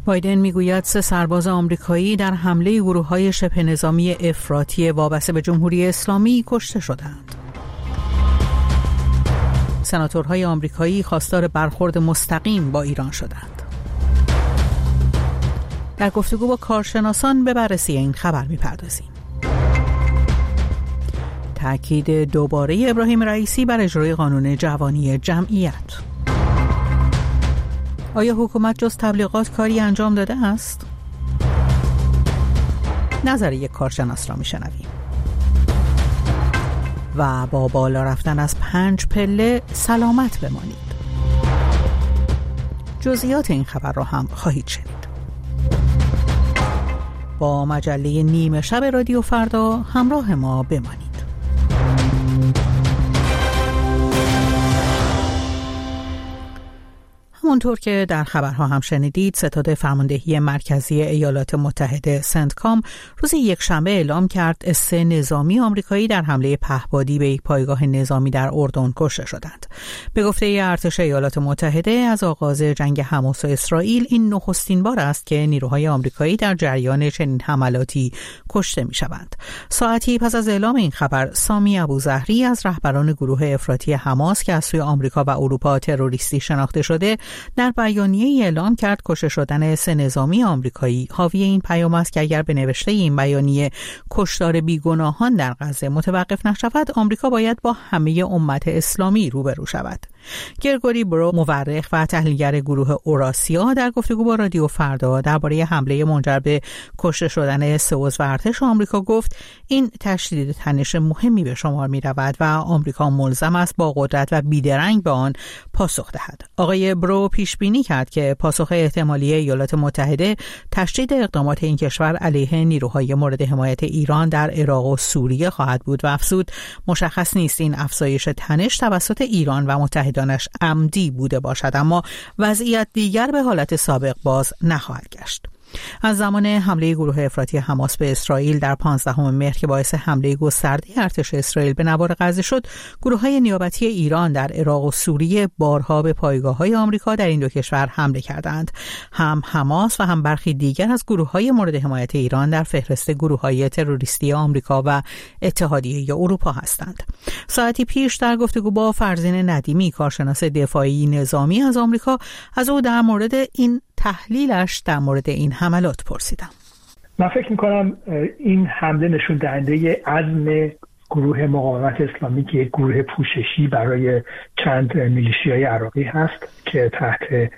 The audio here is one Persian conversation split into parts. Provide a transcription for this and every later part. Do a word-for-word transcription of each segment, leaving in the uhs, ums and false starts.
بایدن میگوید سه سرباز آمریکایی در حمله گروه‌های شبه نظامی افراطی وابسته به جمهوری اسلامی کشته شدند. سناتورهای آمریکایی خواستار برخورد مستقیم با ایران شدند. در گفتگو با کارشناسان به بررسی این خبر می‌پردازیم. تأکید دوباره ابراهیم رئیسی بر اجرای قانون جوانی جمعیت. آیا حکومت جز تبلیغات کاری انجام داده است؟ نظر یک کارشناس را می‌شنویم. و با بالا رفتن از پنج پله سلامت بمانید. جزئیات این خبر را هم خواهید شنید. با مجله نیمه شب رادیو فردا همراه ما بمانید. همونطور که در خبرها هم شنیدید، ستاد فرماندهی مرکزی ایالات متحده سنتکام روز یکشنبه اعلام کرد سه نظامی آمریکایی در حمله پهپادی به یک پایگاه نظامی در اردن کشته شدند. به گفته ارتش ایالات متحده، از آغاز جنگ حماس و اسرائیل این نخستین بار است که نیروهای آمریکایی در جریان چنین حملاتی کشته می‌شوند. ساعتی پس از اعلام این خبر، سامی ابوظهری از رهبران گروه افراطی حماس که از سوی آمریکا و اروپا تروریستی شناخته شده، در بیانیه‌ای اعلام کرد کشته شدن سه نظامی آمریکایی حاوی این پیام است که اگر به نوشته این بیانیه کشتار بیگناهان در غزه متوقف نشود، آمریکا باید با همه امت اسلامی روبرو شود. گرگوری برو، مورخ و تحلیلگر گروه اوراسیا، در گفتگو با رادیو فردا درباره حمله منجر به کشته شدن سه عضو ارتش آمریکا گفت این تشدید تنش مهمی به شمار می رود و آمریکا ملزم است با قدرت و بیدرنگ به آن پاسخ دهد. آقای برو پیش بینی کرد که پاسخ احتمالی ایالات متحده تشدید اقدامات این کشور علیه نیروهای مورد حمایت ایران در عراق و سوریه خواهد بود و افزود مشخص نیست این افزایش تنش توسط ایران و متحدانش عمدی بوده باشد، اما وضعیت دیگر به حالت سابق باز نخواهد گشت. از زمان حمله گروه افراطی حماس به اسرائیل در پانزدهم مهر که باعث حمله گسترده ارتش اسرائیل به نوار غزه شد، گروه‌های نیابتی ایران در عراق و سوریه بارها به پایگاه‌های آمریکا در این دو کشور حمله کردند. هم حماس و هم برخی دیگر از گروه‌های مورد حمایت ایران در فهرست گروه‌های تروریستی آمریکا و اتحادیه اروپا هستند. ساعتی پیش در گفتگو با فرزین ندیمی، کارشناس دفاعی نظامی از آمریکا، از او در مورد این تحلیلش در مورد این حملات پرسیدم. من فکر میکنم این حمله نشون دهنده عزم گروه مقاومت اسلامی که یک گروه پوششی برای چند میلیشیای عراقی هست که تحت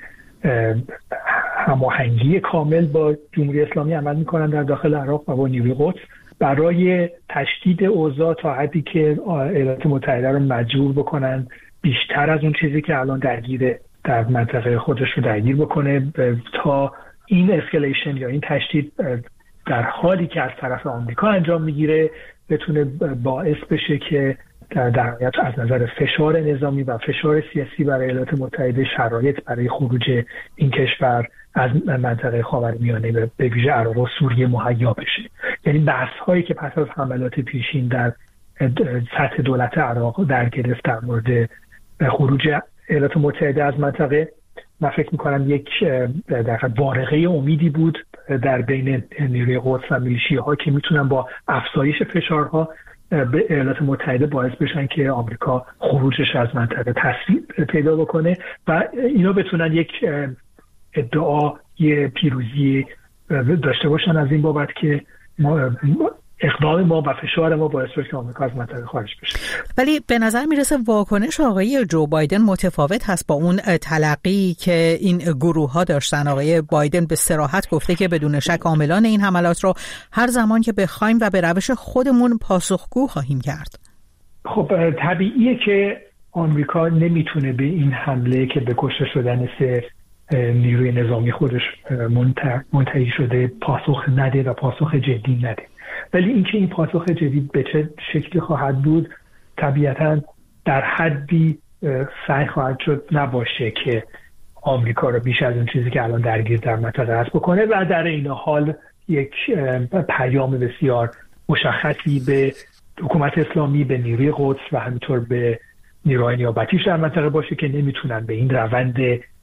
هماهنگی کامل با جمهوری اسلامی عمل میکنن در داخل عراق و با نیروی قدس، برای تشدید اوضاع تا حدی که ایالات متحده رو مجبور بکنن بیشتر از اون چیزی که الان درگیره در منطقه خودش رو درگیر بکنه، تا این اسکلیشن یا این تشدید در حالی که از طرف آمریکا انجام میگیره بتونه باعث بشه که در نهایت از نظر فشار نظامی و فشار سیاسی برای ایالات متحده شرایط برای خروج این کشور از منطقه خاورمیانه به ویژه عراق و سوریه مهیا بشه. یعنی بحث هایی که پس از حملات پیشین در سطح دولت عراق در گرفت در مورد خروج ایالات متحده از منطقه، من فکر میکنم یک در بارقه امیدی بود در بین نیروی قدس و میلیشیاها ها که میتونن با افزایش فشارها به ایالات متحده باعث بشن که آمریکا خروجش از منطقه تسریع پیدا بکنه و اینا بتونن یک ادعا یه پیروزی داشته باشن از این بابت که ما اقدام ما و فشار ما باعث شد که آمریکا از منطقه خارج بشه. ولی به نظر میرسه واکنش آقای جو بایدن متفاوت هست با اون تلقی که این گروه ها داشتن. آقای بایدن به صراحت گفته که بدون شک عاملان این حملات رو هر زمان که بخوایم و به روش خودمون پاسخگو خواهیم کرد. خب طبیعیه که آمریکا نمیتونه به این حمله که به کشته شدن سه نیروی نظامی خودش منتهی شده پاسخ نده و پاسخ جدی نده. ولی اینکه این پاسخ جدید به چه شکلی خواهد بود طبیعتاً در حدی سعی خواهد شد نباشه که آمریکا رو بیش از اون چیزی که الان درگیر در منطقه است بکنه و در این حال یک پیام بسیار مشخصی به حکومت اسلامی، به نیروی قدس و همینطور به نیروهای نیابتیش در منطقه باشه که نمیتونن به این روند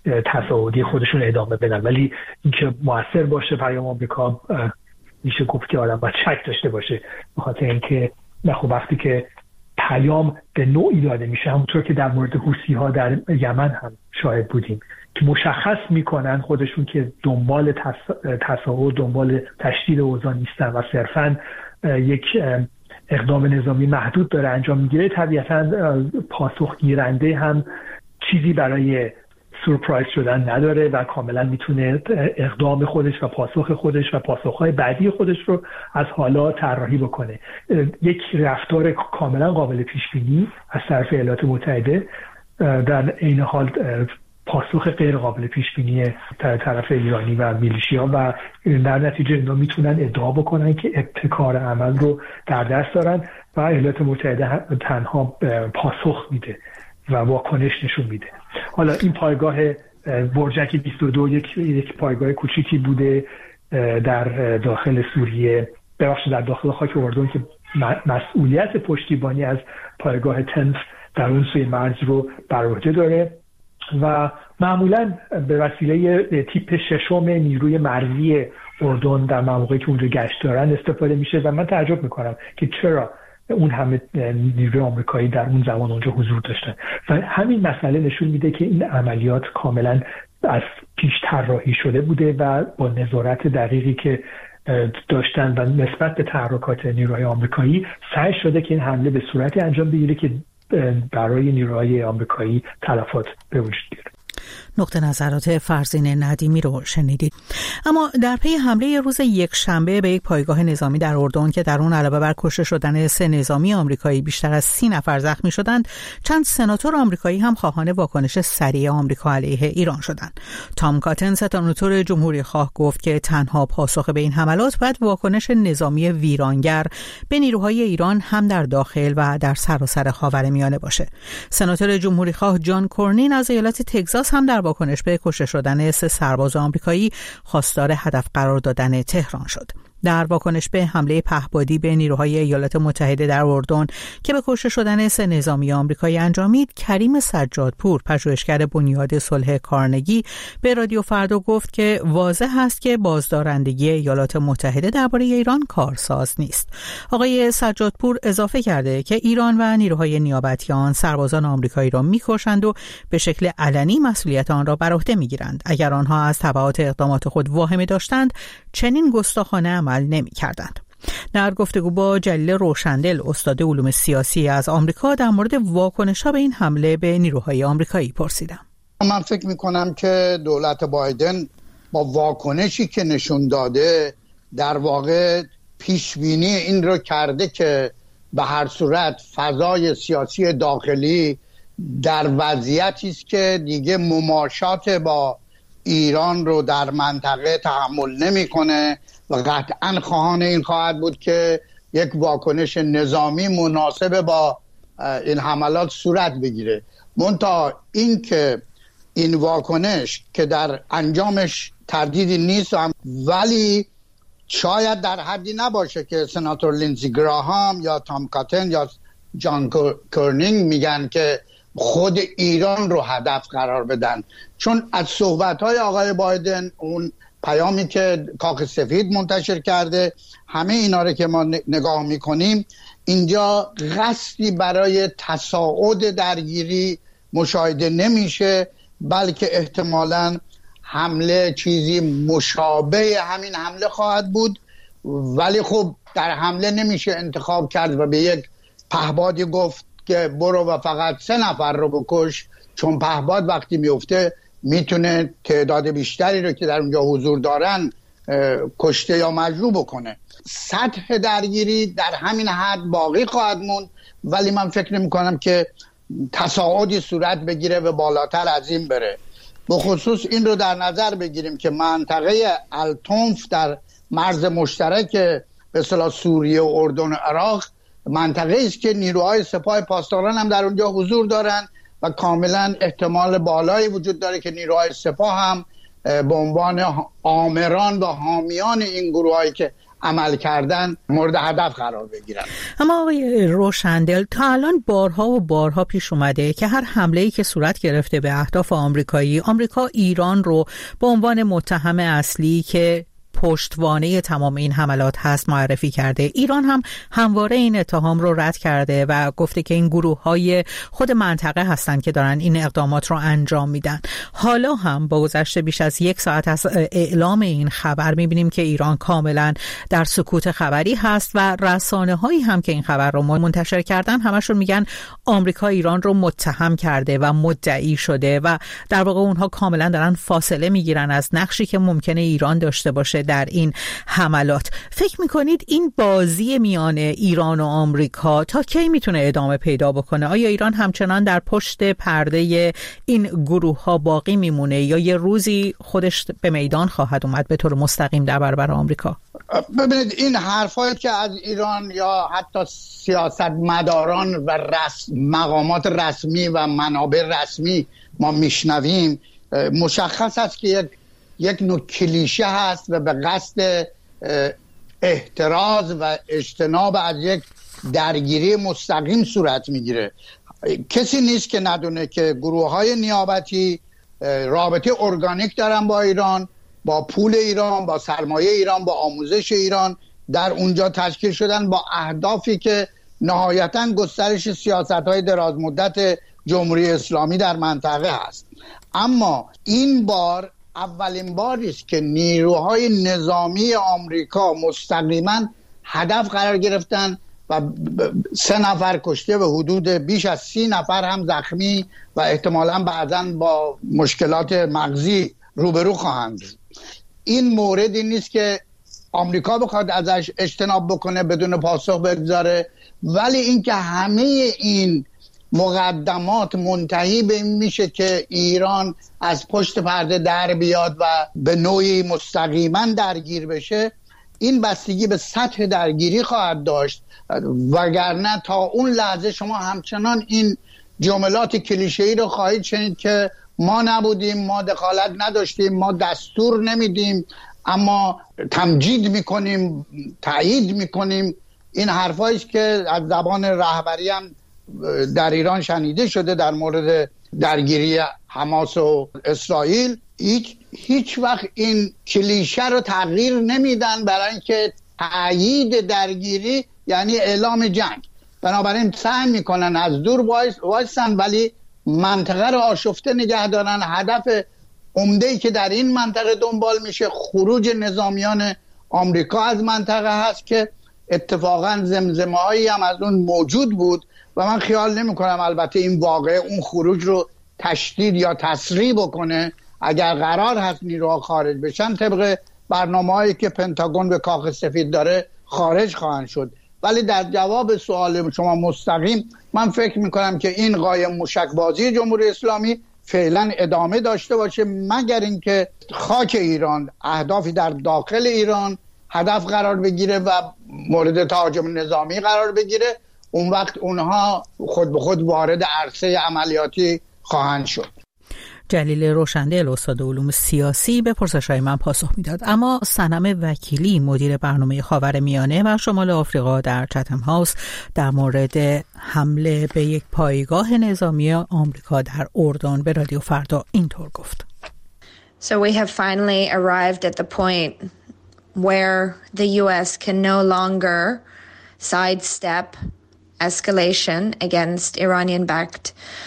تصاعدی خودشون ادامه بدن. ولی اینکه موثر باشه پیام آمریکا میشه گفت که آدم باید شک داشته باشه، بخاطر اینکه خب وقتی که پیام به نوعی داده میشه، همونطور که در مورد حوثی ها در یمن هم شاهد بودیم که مشخص میکنن خودشون که دنبال تصاعد، دنبال تشدید اوضاع نیستن و صرفاً یک اقدام نظامی محدود داره انجام میگیره، طبیعتاً پاسخ گیرنده هم چیزی برای سورپرایز شدن نداره و کاملا میتونه اقدام خودش و پاسخ خودش و پاسخهای بعدی خودش رو از حالا طراحی بکنه. یک رفتار کاملا قابل پیش بینی از طرف ایالات متحده، در عین حال پاسخ غیر قابل پیش بینی طرف ایرانی و میلیشیا، و در نتیجه اینا میتونن ادعا بکنن که ابتکار عمل رو در دست دارن و ایالات متحده تنها پاسخ میده و واکنش نشون میده. حالا این پایگاه برجک بیست و دو یک یک پایگاه کوچیکی بوده در داخل سوریه، ببخشید در داخل خاک اردن، که مسئولیت پشتیبانی از پایگاه تنف در اون سوی مرز رو بر عهده داره و معمولا به وسیله تیپ ششم نیروی مرزی اردن در مواقعی که اونجا گشت دارن استفاده میشه و من تعجب میکنم که چرا اون همه نیروی آمریکایی در اون زمان اونجا حضور داشتن و همین مسئله نشون میده که این عملیات کاملا از پیش طراحی شده بوده و با نظارت دقیقی که داشتن و نسبت به تحرکات نیروهای آمریکایی سعی شده که این حمله به صورتی انجام بگیره که برای نیروهای آمریکایی تلفات به وجود بیاره. نقطه نظرات فرزین ندیمی رو شنیدید. اما در پی حمله روز یک شنبه به یک پایگاه نظامی در اردن که در اون علاوه بر کشته شدن سه نظامی آمریکایی بیشتر از سی نفر زخمی شدند، چند سناتور آمریکایی هم خواهان واکنش سریع آمریکا علیه ایران شدند. تام کاتن، سناتور جمهوری خواه، گفت که تنها پاسخ به این حملات باید واکنش نظامی ویرانگر به نیروهای ایران هم در داخل و در سراسر خاورمیانه باشه. سناتور جمهوری خواه جان کورنین از ایالت تگزاس هم در واکنش به کشته شدن سه سرباز آمریکایی خواستار هدف قرار دادن تهران شد. در واکنش به حمله پهپادی به نیروهای ایالات متحده در اردن که به کشته شدن سه نظامی آمریکایی انجامید، کریم سجادپور، پژوهشگر بنیاد صلح کارنگی، به رادیو فردا گفت که واضح است که بازدارندگی ایالات متحده درباره ایران کارساز نیست. آقای سجادپور اضافه کرده که ایران و نیروهای نیابتی آن سربازان آمریکایی را می‌کشند و به شکل علنی مسئولیت آن را بر عهده می‌گیرند. اگر آنها از تبعات اقدامات خود واهمه داشتند، چنین گستاخانه عمل نمی‌کردند. در گفتگو با جلیل روشندل، استاد علوم سیاسی از آمریکا، در مورد واکنش‌ها به این حمله به نیروهای آمریکایی پرسیدم. من فکر می‌کنم که دولت بایدن با واکنشی که نشون داده در واقع پیشبینی این رو کرده که به هر صورت فضای سیاسی داخلی در وضعیتی است که دیگه مماشات با ایران رو در منطقه تحمل نمی‌کنه و قطعاً خواهان این خواهد بود که یک واکنش نظامی مناسب با این حملات صورت بگیره. منتها این که این واکنش که در انجامش تردیدی نیست، ولی شاید در حدی نباشه که سناتور لینزی گراهام یا تام کاتن یا جان کورنینگ میگن که خود ایران رو هدف قرار بدن، چون از صحبت‌های آقای بایدن، اون پیامی که کاخ سفید منتشر کرده، همه اینا رو که ما نگاه میکنیم، اینجا قصدی برای تصاعد درگیری مشاهده نمیشه، بلکه احتمالاً حمله چیزی مشابه همین حمله خواهد بود. ولی خب در حمله نمیشه انتخاب کرد و به یک پهپادی گفت که برو و فقط سه نفر رو بکش، چون پهپاد وقتی میفته میتونه تعداد بیشتری رو که در اونجا حضور دارن کشته یا مجروح بکنه. سطح درگیری در همین حد باقی خواهد موند، ولی من فکر نمی کنم که تصاعدی صورت بگیره و بالاتر از این بره. به خصوص این رو در نظر بگیریم که منطقه التونف در مرز مشترک به اصطلاح سوریه و اردن و عراق منطقه است که نیروهای سپاه پاسداران هم در اونجا حضور دارن و کاملا احتمال بالایی وجود داره که نیروهای سپاه هم به عنوان آمران و حامیان این گروهایی که عمل کردن مورد هدف قرار بگیرن. اما آقای روشندل، تا الان بارها و بارها پیش اومده که هر حمله‌ای که صورت گرفته به اهداف آمریکایی، آمریکا ایران رو به عنوان متهم اصلی که پشتوانه تمام این حملات هست معرفی کرده. ایران هم همواره این اتهام رو رد کرده و گفته که این گروه‌های خود منطقه هستند که دارن این اقدامات رو انجام میدن. حالا هم با گذشت بیش از یک ساعت از اعلام این خبر میبینیم که ایران کاملا در سکوت خبری هست و رسانه‌هایی هم که این خبر رو منتشر کردن همشون میگن آمریکا ایران رو متهم کرده و مدعی شده و در واقع اونها کاملا دارن فاصله میگیرن از نقشی که ممکنه ایران داشته باشه در این حملات. فکر میکنید این بازی میان ایران و آمریکا تا کی میتونه ادامه پیدا بکنه؟ آیا ایران همچنان در پشت پرده این گروه ها باقی میمونه یا یه روزی خودش به میدان خواهد اومد به طور مستقیم در برابر آمریکا؟ ببینید این حرفایی که از ایران یا حتی سیاستمداران و رسم مقامات رسمی و منابع رسمی ما میشنویم مشخص است که یک یک نوع کلیشه هست و به قصد احتراز و اجتناب از یک درگیری مستقیم صورت میگیره. کسی نیست که ندونه که گروه‌های نیابتی رابطه ارگانیک دارن با ایران، با پول ایران، با سرمایه ایران، با آموزش ایران، در اونجا تشکیل شدن با اهدافی که نهایتاً گسترش سیاست‌های دراز مدت جمهوری اسلامی در منطقه هست. اما این بار اولین باری است که نیروهای نظامی آمریکا مستقیما هدف قرار گرفتن و سه نفر کشته و حدود بیش از سی نفر هم زخمی و احتمالاً بعداً با مشکلات مغزی روبرو خواهند بود. این موردی نیست که آمریکا بخواد ازش اجتناب بکنه بدون پاسخ بگذاره، ولی اینکه همه این مقدمات منتهی به این میشه که ایران از پشت پرده در بیاد و به نوعی مستقیما درگیر بشه، این بستگی به سطح درگیری خواهد داشت، وگرنه تا اون لحظه شما همچنان این جملات کلیشه‌ای رو خواهید شنید که ما نبودیم، ما دخالت نداشتیم، ما دستور نمیدیم اما تمجید میکنیم، تایید میکنیم. این حرفایی است که از زبان رهبری هم در ایران شنیده شده در مورد درگیری حماس و اسرائیل. هیچ هیچ وقت این کلیشه رو تغییر نمیدن، برای اینکه تایید درگیری یعنی اعلام جنگ. بنابراین سعی میکنن از دور وایسن ولی منطقه رو آشفته نگه دارن. هدف عمده‌ای که در این منطقه دنبال میشه خروج نظامیان آمریکا از منطقه هست که اتفاقا زمزمه‌هایی هم از اون موجود بود و من خیال نمی کنم البته این واقعه اون خروج رو تشدید یا تسریع بکنه. اگر قرار هست نیروها خارج بشن طبق برنامه‌هایی که پنتاگون به کاخ سفید داره خارج خواهند شد. ولی در جواب سوال شما مستقیم من فکر می کنم که این قایم موشکبازی جمهوری اسلامی فعلا ادامه داشته باشه مگر اینکه خاک ایران، اهدافی در داخل ایران هدف قرار بگیره و مورد تهاجم نظامی قرار بگیره. اون وقت اونها خود به خود وارد عرصه عملیاتی خواهند شد. جلیل روشندل استاد علوم سیاسی به پرسش‌های من پاسخ میداد. اما صنم وکیلی مدیر برنامه خاورمیانه و شمال آفریقا در چتم هاوس در مورد حمله به یک پایگاه نظامی آمریکا در اردن به رادیو فردا اینطور گفت. So we have finally arrived at the point where the U S can no longer sidestep escalation against Iranian-backed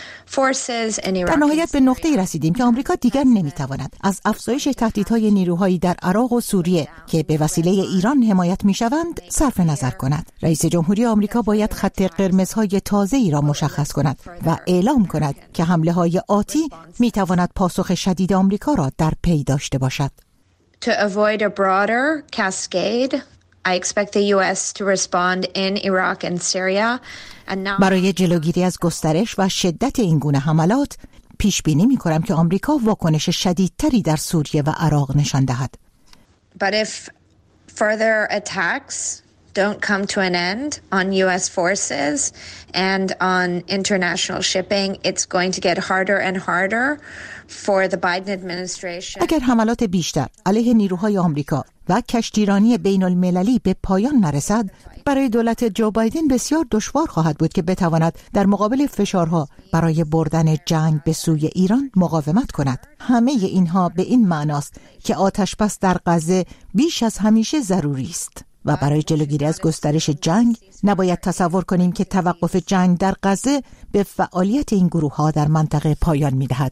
در نهایت به نقطه‌ای رسیدیم که آمریکا دیگر نمی‌تواند از افزایش تهدیدهای نیروهایی در عراق و سوریه که به وسیله ایران حمایت می‌شوند صرف نظر کند. رئیس جمهوری آمریکا باید خط قرمزهای تازه‌ای را مشخص کند و اعلام کند که حمله‌های آتی می‌تواند پاسخ شدید آمریکا را در پی داشته باشد. To avoid a broader cascade, I expect the U S to respond in Iraq and Syria. برای جلوگیری از گسترش و شدت این گونه حملات پیش بینی می کنم که آمریکا واکنش شدیدتری در سوریه و عراق نشان دهد. But if further attacks don't come to an end on U S forces and on international shipping, it's going to get harder and harder for the Biden administration. اگر حملات بیشتر علیه نیروهای آمریکا و کشتیرانی بین المللی به پایان نرسد، برای دولت جو بایدن بسیار دشوار خواهد بود که بتواند در مقابل فشارها برای بردن جنگ به سوی ایران مقاومت کند. همه اینها به این معناست که آتشبس در غزه بیش از همیشه ضروری است و برای جلوگیری از گسترش جنگ نباید تصور کنیم که توقف جنگ در غزه به فعالیت این گروه ها در منطقه پایان می دهد.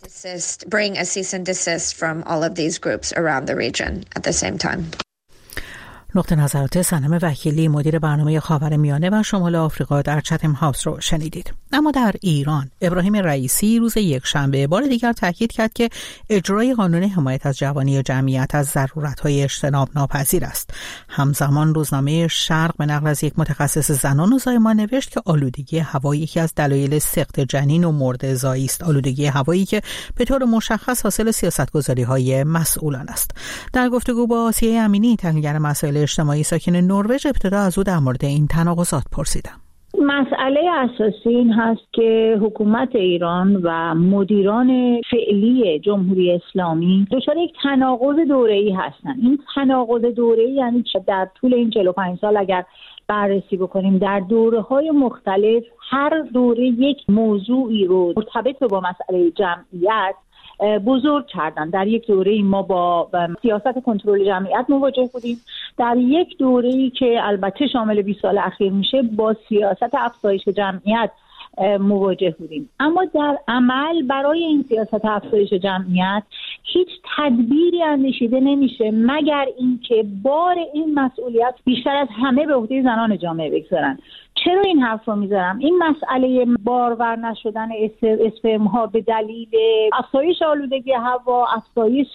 نقطه نظرات صنم وکیلی، مدیر برنامه خاورمیانه و شمال آفریقا در چتم هاوس رو شنیدید. اما در ایران ابراهیم رئیسی روز یکشنبه بار دیگر تاکید کرد که اجرای قانون حمایت از جوانی جمعیت از ضرورت‌های اجتناب ناپذیر است. همزمان روزنامه شرق به نقل از یک متخصص زنان و زایمان نوشت که آلودگی هوا یکی از دلایل سقط جنین و مرد زایی است. آلودگی هوایی که به طور مشخص حاصل سیاست‌گذاری‌های مسئولان است. در گفتگو با آسیه امینی، تحلیلگر مسائل اجتماعی ساکن نروژ، ابتدا از او در مورد این تناقضات پرسیدم. مسئله اساسی این هست که حکومت ایران و مدیران فعلی جمهوری اسلامی دچار یک تناقض دوره‌ای هستند. این تناقض دوره‌ای یعنی در طول این چهل و پنج سال اگر بررسی بکنیم، در دوره‌های مختلف هر دوره یک موضوعی رو مرتبط با مسئله جمعیت بزرگ کردن. در یک دوره‌ای ما با سیاست کنترل جمعیت مواجه بودیم، در یک دوره‌ای که البته شامل بیست سال اخیر میشه با سیاست افزایش جمعیت مواجه بودیم. اما در عمل برای این سیاست افزایش جمعیت هیچ تدبیری اندیشیده نمیشه مگر اینکه بار این مسئولیت بیشتر از همه به عهده زنان جامعه بگذارن. چرا این حرف رو میذارم؟ این مسئله بارور نشدن اسپرم ها به دلیل افزایش آلودگی هوا، افزایش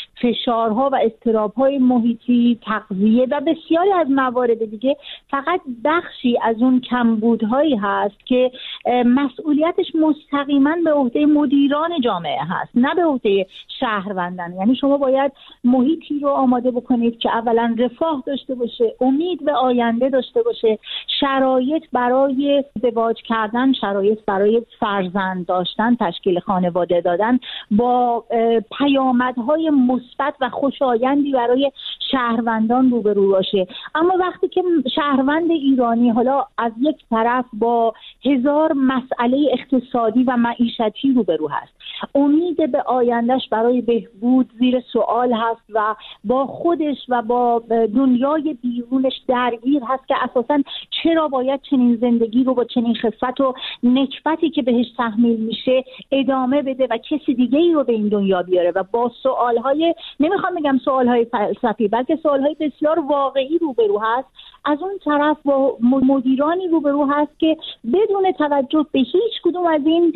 فشارها و اضطراب‌های محیطی، تغذیه و بسیاری از موارد دیگه فقط بخشی از اون کمبودهایی هست که مسئولیتش مستقیما به عهده مدیران جامعه هست، نه به عهده شهروندان. یعنی شما باید محیطی رو آماده بکنید که اولا رفاه داشته باشه، امید به آینده داشته باشه، شرایط برای ازدواج کردن، شرایط برای فرزند داشتن، تشکیل خانواده دادن با پیامدهای مثبت و خوشایندی برای شهروندان روبرو باشه. اما وقتی که شهروند ایرانی حالا از یک طرف با هزار مسئله اقتصادی و معیشتی روبرو هست، امید به آیندهش برای بهبود زیر سوال هست و با خودش و با دنیای بیرونش درگیر هست که اساساً چرا باید چنین زندگی رو با چنین خفت و نکبتی که بهش تحمیل میشه ادامه بده و کسی دیگه ای رو به این دنیا بیاره و با سوالهای، نمیخوام بگم سوالهای فلسفی، بلکه سوالهای بسیار واقعی روبرو هست. از اون طرف با مدیرانی روبرو هست که بدون توجه به هیچ کدوم از این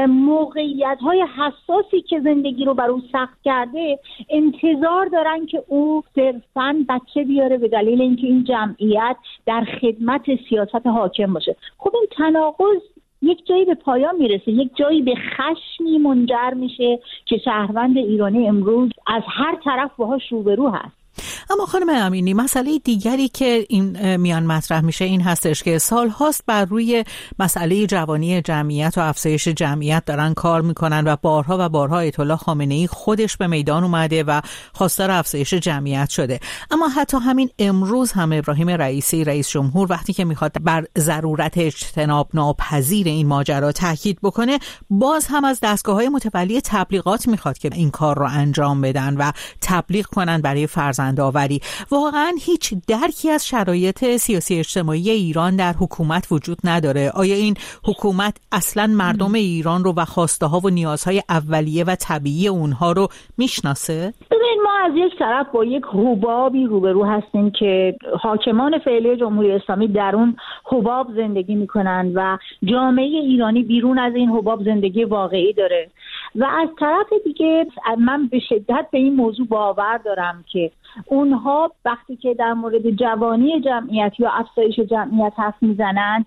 موقعیت‌های حساسی که زندگی رو بر او سخت کرده انتظار دارن که او صرفاً بچه بیاره به دلیل اینکه این جمعیت در خدمت سیاست حاکم باشه. خب این تناقض یک جایی به پایان میرسه، یک جایی به خشمی منجر میشه که شهروند ایرانی امروز از هر طرف باهاش روبرو هست. اما خانم امینی، مسئله دیگری که این میان مطرح میشه این هستش که سال هاست بر روی مسئله جوانی جمعیت و افزایش جمعیت دارن کار میکنن و بارها و بارها آیت الله خامنه ای خودش به میدان اومده و خواستار افزایش جمعیت شده. اما حتی همین امروز هم ابراهیم رئیسی رئیس جمهور وقتی که میخواد بر ضرورت اجتناب ناپذیر این ماجرا تاکید بکنه، باز هم از دستگاه‌های متولی تبلیغات میخواد که این کار رو انجام بدن و تبلیغ کنن برای فرزندآوری. واقعا هیچ درکی از شرایط سیاسی اجتماعی ایران در حکومت وجود نداره. آیا این حکومت اصلا مردم ایران رو و خواسته ها و نیازهای اولیه و طبیعی اونها رو میشناسه؟ ببین، ما از یک طرف با یک حبابی روبرو هستیم که حاکمان فعلی جمهوری اسلامی در اون حباب زندگی میکنن و جامعه ایرانی بیرون از این حباب زندگی واقعی داره و از طرف دیگه من به شدت به این موضوع باور دارم که اونها وقتی که در مورد جوانی جمعیت یا افزایش جمعیت حرف میزنن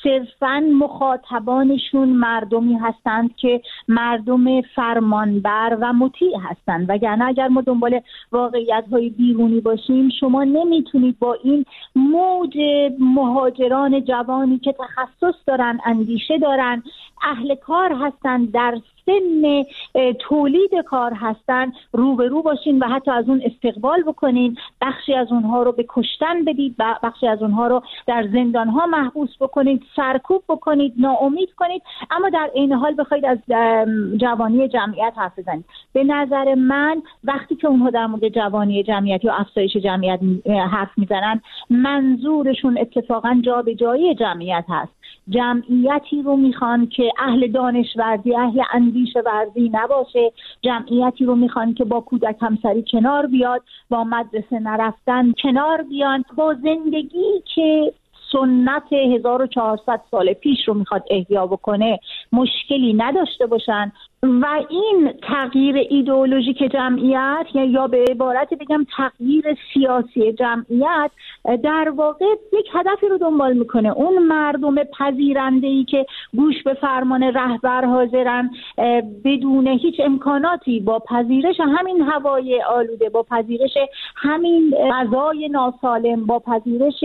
صرفاً مخاطبانشون مردمی هستند که مردم فرمانبر و مطیع هستند، وگرنه اگر ما دنبال واقعیت‌های بیرونی باشیم شما نمیتونید با این موج مهاجران جوانی که تخصص دارن، اندیشه دارن، اهل کار هستن، در سن تولید کار هستن روبرو باشین و حتی از اون استقبال بکنین، بخشی از اونها رو به کشتن بدید، بخشی از اونها رو در زندانها محبوس بکنید، سرکوب بکنید، ناامید کنید، اما در این حال بخواید از جوانی جمعیت حرف بزنید. به نظر من وقتی که اونها در مورد جوانی جمعیت یا افزایش جمعیت حرف میزنن منظورشون اتفاقا جابجایی جمعیت هست. جمعیتی رو میخوان که اهل دانشورزی، اهل اندیشه ورزی نباشه، جمعیتی رو میخوان که با کودک همسری کنار بیاد، با مدرسه نرفتن کنار بیان، با زندگی که سنت هزار و چهارصد سال پیش رو میخواد احیا بکنه مشکلی نداشته باشن. و این تغییر ایدئولوژیک جمعیت یا به عبارت بگم تغییر سیاسی جمعیت در واقع یک هدفی رو دنبال میکنه. اون مردم پذیرنده‌ای که گوش به فرمان رهبر حاضرن بدون هیچ امکاناتی، با پذیرش همین هوای آلوده، با پذیرش همین غذای ناسالم، با پذیرش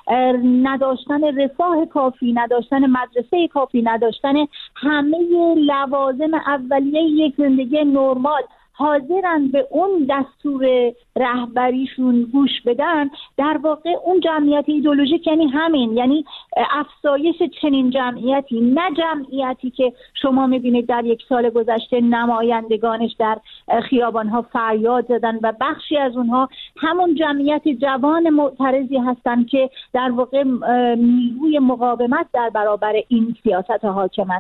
نداشتن رفاه کافی، نداشتن مدرسه کافی، نداشتن همه لوازم اولیه یک زندگی نرمال، حاضرن به اون دستور رهبریشون گوش بدن. در واقع اون جمعیت ایدئولوژیک یعنی همین، یعنی افزایش چنین جمعیتی، نه جمعیتی که شما میبینید در یک سال گذشته نمایندگانش در خیابانها فریاد زدن و بخشی از اونها همون جمعیت جوان معترضی هستن که در واقع نیروی مقاومت در برابر این سیاست حاکمن.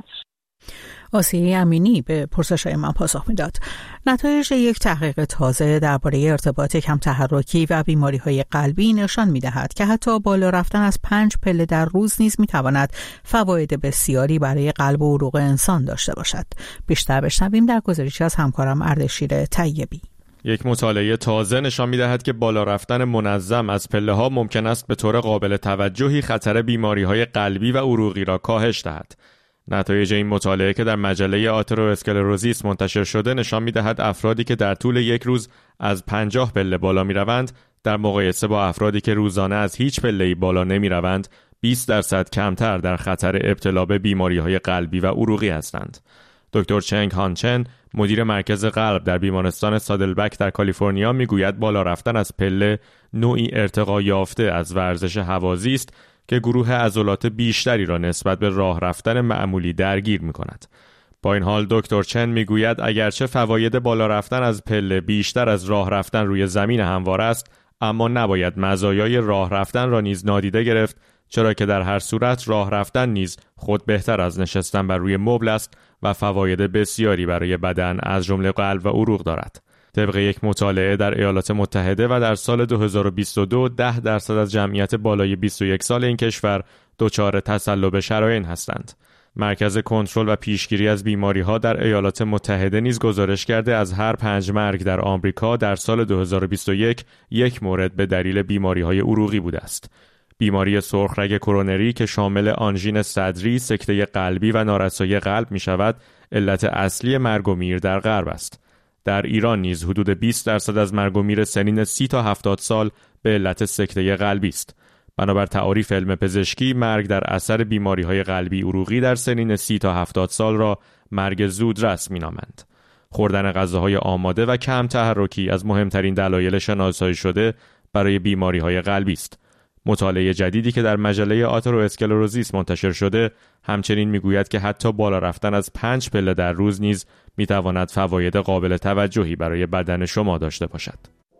آسیه امینی به پرسش‌های من پاسخ میداد. نتایج یک تحقیق تازه درباره ارتباط کم تحرکی و بیماری‌های قلبی نشان می‌دهد که حتی بالا رفتن از پنج پله در روز نیز می‌تواند فواید بسیاری برای قلب و عروق انسان داشته باشد. بیشتر بشنویم در گزارشی از همکارم اردشیر طیبی. یک مطالعه تازه نشان می‌دهد که بالا رفتن منظم از پله‌ها ممکن است به طور قابل توجهی خطر بیماری‌های قلبی و عروقی را کاهش دهد. نتایج این مطالعه که در مجله آترواسکلروزیس منتشر شده نشان می‌دهد افرادی که در طول یک روز از پنجاه پله بالا می‌روند در مقایسه با افرادی که روزانه از هیچ پله‌ای بالا نمی‌روند بیست درصد کمتر در خطر ابتلا به بیماری‌های قلبی و عروقی هستند. دکتر چنگ هانچن، مدیر مرکز قلب در بیمارستان سادلبک در کالیفرنیا میگوید بالا رفتن از پله نوعی ارتقا یافته از ورزش هوازی است که گروه عضلات بیشتری را نسبت به راه رفتن معمولی درگیر می‌کند. با این حال دکتر چن میگوید اگرچه فواید بالا رفتن از پله بیشتر از راه رفتن روی زمین هموار است، اما نباید مزایای راه رفتن را نیز نادیده گرفت، چرا که در هر صورت راه رفتن نیز خود بهتر از نشستن بر روی مبل است و فواید بسیاری برای بدن از جمله قلب و عروق دارد. طبق یک مطالعه در ایالات متحده و در سال دو هزار و بیست و دو ده درصد از جمعیت بالای بیست و یک سال این کشور دچار تصلب شرائین هستند. مرکز کنترل و پیشگیری از بیماری‌ها در ایالات متحده نیز گزارش کرده از هر پنج مرگ در آمریکا در سال دو هزار و بیست و یک یک مورد به دلیل بیماری‌های عروقی بوده است. بیماری سرخرگ کرونری که شامل آنژین صدری، سکته قلبی و نارسایی قلب می‌شود، علت اصلی مرگ و میر در غرب است. در ایران نیز حدود بیست درصد از مرگ و میر سنین سی تا هفتاد سال به علت سکته قلبی است. بنابر تعاریف علم پزشکی، مرگ در اثر بیماری‌های قلبی عروقی در سنین سی تا هفتاد سال را مرگ زودرس می‌نامند. خوردن غذاهای آماده و کم تحرکی از مهمترین دلایل شناسایی شده برای بیماری‌های قلبی است. مطالعه جدیدی که در مجله آترواسکلروزیس منتشر شده همچنین میگوید که حتی بالا رفتن از پنج پله در روز نیز میتواند فواید قابل توجهی برای بدن شما داشته باشد.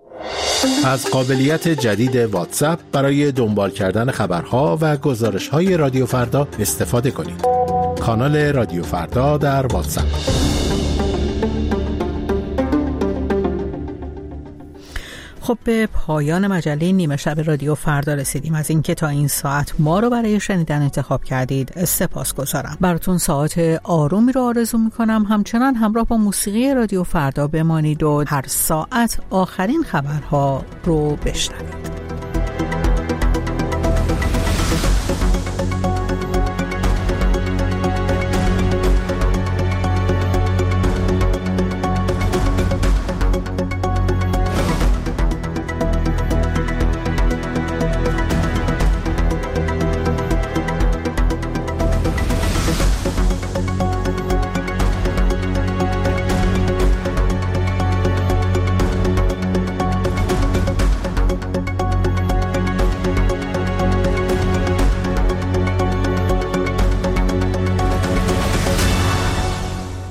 از قابلیت جدید واتساپ برای دنبال کردن خبرها و گزارش‌های رادیو فردا استفاده کنید. کانال رادیو فردا در واتساپ. خب به پایان مجله نیمه شب رادیو فردا رسیدیم. از اینکه تا این ساعت ما رو برای شنیدن انتخاب کردید سپاسگزارم. براتون ساعت آرومی رو آرزو میکنم. همچنان همراه با موسیقی رادیو فردا بمانید و هر ساعت آخرین خبرها رو بشنوید.